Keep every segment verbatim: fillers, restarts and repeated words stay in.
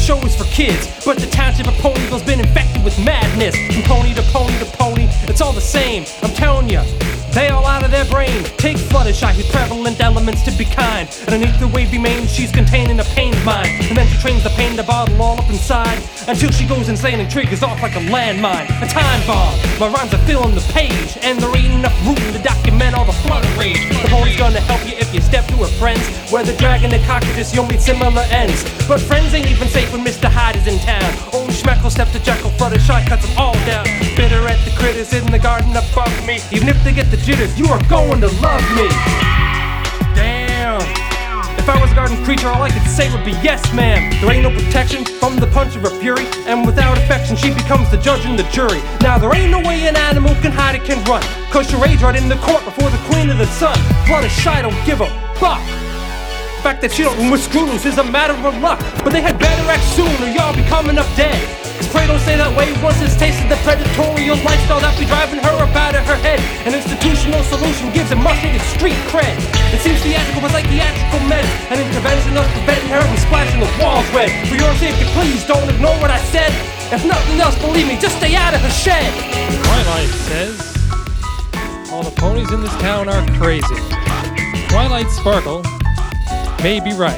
show is for kids, but the township of Ponyville's been infected with madness. From pony to pony to pony, it's all the same. I'm telling ya, they all out of their brain. Take Fluttershy, whose prevalent elements to be kind. Underneath the wavy mane, she's containing a pained mind. And then she trains the pain to bottle all up inside, until she goes insane and triggers off like a landmine. A time bomb. My rhymes are filling the page, and there ain't enough room to document all the flutter rage. The pony's gonna help you if you step to her friends. Where the dragon and cockroaches, you'll meet similar ends. But friends ain't even safe when Mister Hyde is in town. Only Schmeckle steps to Jekyll, Fluttershy cuts them all down. Bitter at the critters in the garden above me. Even if they get the jitters, you are going to love me. Damn. If I was a garden creature, all I could say would be yes, ma'am. There ain't no protection from the punch of her fury, and without affection, she becomes the judge and the jury. Now there ain't no way an animal can hide, it can run, cause she rage right in the court before the queen of the sun. Fluttershy don't give a fuck. The fact that she don't with screws is a matter of luck, but they had better act soon or y'all be coming up dead. Cause pray don't say that way once it's tasted the predatorial lifestyle that be driving her up out of her head. An institutional solution gives a must-needed street cred. It seems theatrical but like theatrical meds, an intervention of preventing her from splashing the walls red. For your safety, please don't ignore what I said. If nothing else, believe me, just stay out of her shed. Twilight says all the ponies in this town are crazy. Twilight Sparkle may be right.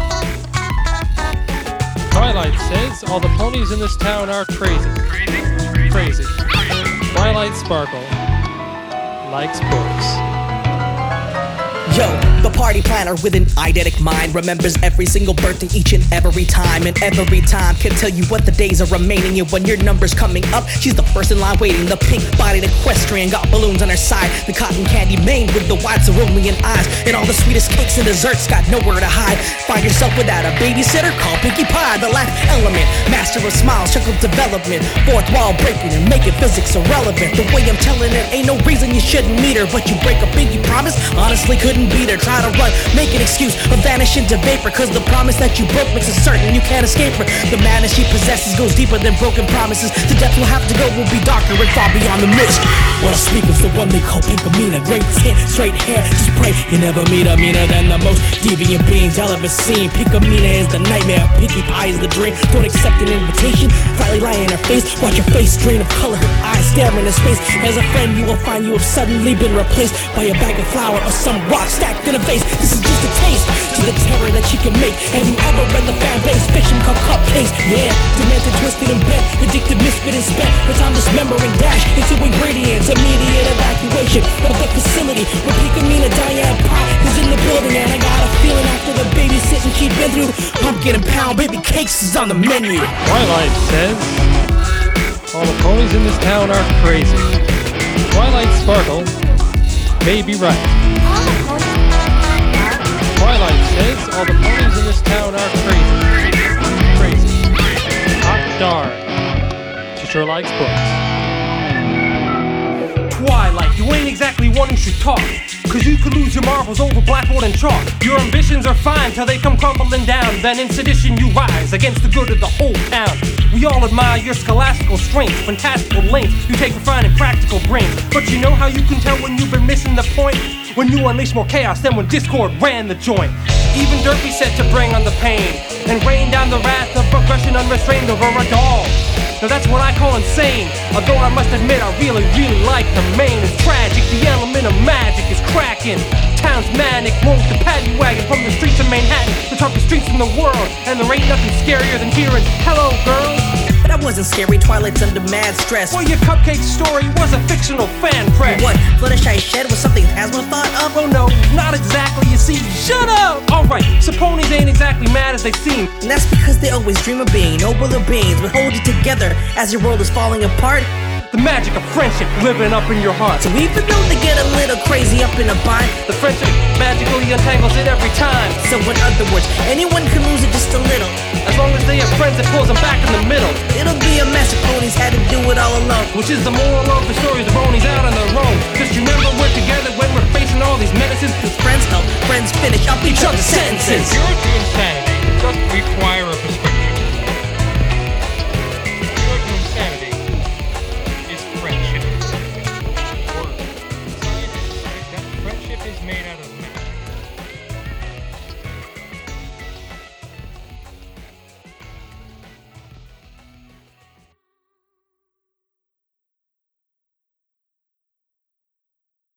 Twilight says all the ponies in this town are crazy. Crazy. Twilight Sparkle likes books. Yo, the party planner with an eidetic mind remembers every single birthday each and every time, and every time can tell you what the days are remaining. And when your number's coming up, she's the first in line waiting. The pink-bodied equestrian got balloons on her side, the cotton candy maid with the wide cerulean eyes, and all the sweetest cakes and desserts got nowhere to hide. Find yourself without a babysitter? Call Pinkie Pie. The laugh element, master of smiles, chuckle development, fourth wall breaking and making physics irrelevant. The way I'm telling it, ain't no reason you shouldn't meet her, but you break a pinky promise, honestly couldn't beat her. Try to run, make an excuse, or vanish into vapor, cause the promise that you broke makes it certain you can't escape her. The madness she possesses goes deeper than broken promises. The depth we'll have to go will be darker and far beyond the mist. Well, Speaker's the one they call Pinkamena. Great skin, straight hair, just pray you never meet her meaner than the most deviant beings y'all ever seen. Pinkamena is the nightmare, Pinkie Pie is the dream. Don't accept an invitation, slightly lie in her face. Watch her face drain of color, her eyes staring in space. As a friend you will find you have suddenly been replaced by a bag of flour or some rock stacked in a vase. This is just a taste to the terror that she can make. Have you ever read the fan base fiction called Cupcakes? Yeah, demented, twisted, and bent, addicted, misfit, and spent the time dismembering dash into ingredients. Immediate evacuation of the facility where Pinkamena Diane Pie is in the building, and I got a feeling after the babysitting she'd been through, pumpkin and pound baby cakes is on the menu. Twilight says all the ponies in this town are crazy. Twilight Sparkle may be right. Twilight says all the ponies in this town are crazy. Crazy. Hot darn. She sure likes books. Twilight, you ain't exactly one who should talk, cause you could lose your marbles over blackboard and chalk. Your ambitions are fine till they come crumbling down, then in sedition you rise against the good of the whole town. We all admire your scholastical strength, fantastical lengths you take for finding practical brains. But you know how you can tell when you've been missing the point? When you unleash more chaos than when Discord ran the joint. Even Derpy said to bring on the pain and rain down the wrath of progression unrestrained over a doll. Now that's what I call insane, although I must admit I really, really like the main. It's tragic, the element of magic is cracking. Town's manic, rolls the paddy wagon from the streets of Manhattan, the toughest streets in the world, and there ain't nothing scarier than hearing, hello girls. That wasn't scary, Twilight's under mad stress. Well, your cupcake story was a fictional fan press. What, Fluttershy shed was something Asma thought of? Oh no, not exactly, you see, shut up! Alright, so ponies ain't exactly mad as they seem. And that's because they always dream of being nobler beings, but hold you together as your world is falling apart. The magic of friendship living up in your heart. So even though they get a little crazy up in a bind, the friendship magically untangles it every time. So in other words, anyone can lose it just a little, as long as they have friends that pulls them back in the middle. It'll be a mess if ponies had to do it all alone, which is the moral of the stories of ponies out on their own. Just remember we're together when we're facing all these menaces, cause friends help friends finish up each other's sentences. Your insanity doesn't require a prescription. Friendship is made out of